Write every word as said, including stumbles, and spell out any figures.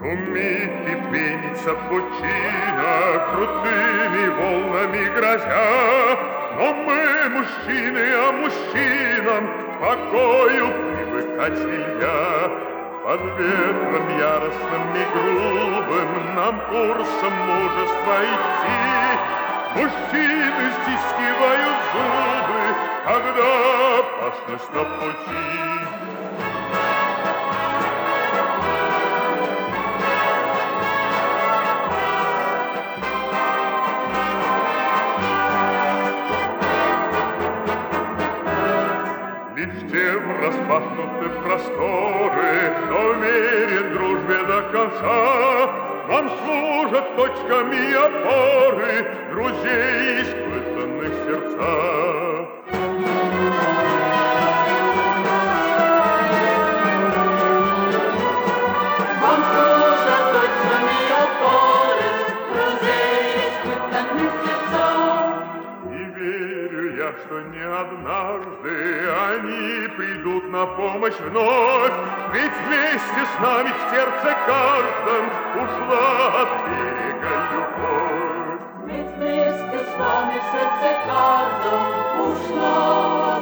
Шумит и пенится пучина, крутыми волнами грозя. Но мы мужчины, а мужчинам покою привыкать нельзя. Под ветром яростным и грубым нам курсом мужества идти. Мужчины стискивают зубы, когда опасность на пути. Лишь те распахнуты просторы, кто верит дружбе до конца, нам служат точками опоры друзей испытанных сердца. Вам служат точками опоры друзей испытанных сердца. И верю я, что не однажды они придут на помощь вновь, ведь вместе с нами в сердце каждом ушла от берега любовь. Ведь вместе с нами в сердце каждом ушла